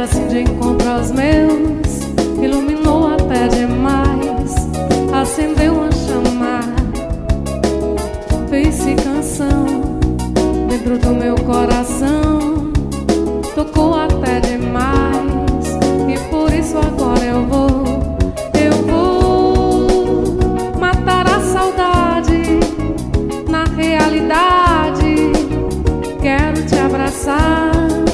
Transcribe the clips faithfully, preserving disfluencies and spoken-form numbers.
assim de encontro aos meus, iluminou até demais, acendeu uma chama, fez-se canção dentro do meu coração, tocou até demais, e por isso agora eu vou, eu vou matar a saudade na realidade. Quero te abraçar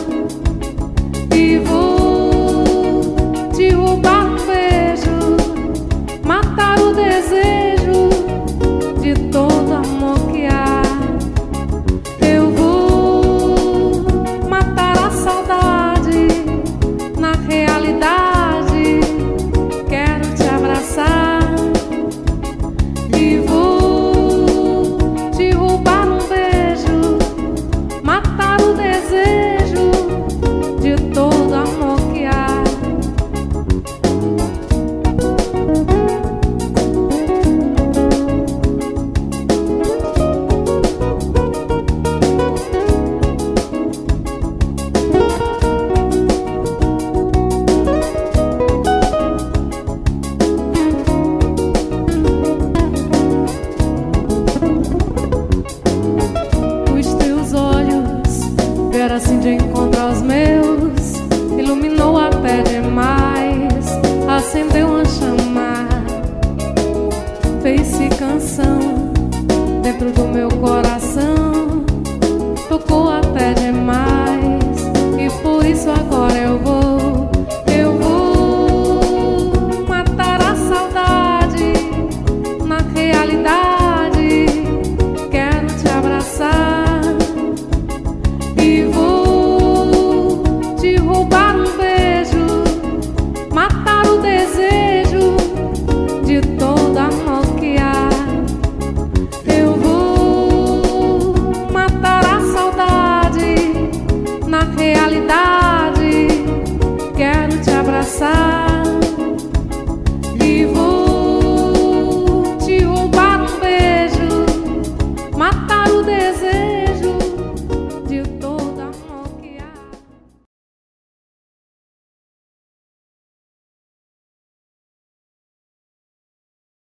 e vou te roubar um beijo, matar o desejo de todo amor que há. Eu vou matar a saudade na realidade. Quero te abraçar e vou te roubar um beijo, matar o desejo de todo amor que há. Ver assim de encontro aos meus, iluminou até demais, acendeu uma chama, fez-se canção dentro do meu coração, tocou até demais, e por isso agora eu vou, eu vou matar a saudade na realidade. Quero te abraçar e vou te roubar um beijo, matar o desejo de todo amor que há. Eu vou matar a saudade na realidade. Quero te abraçar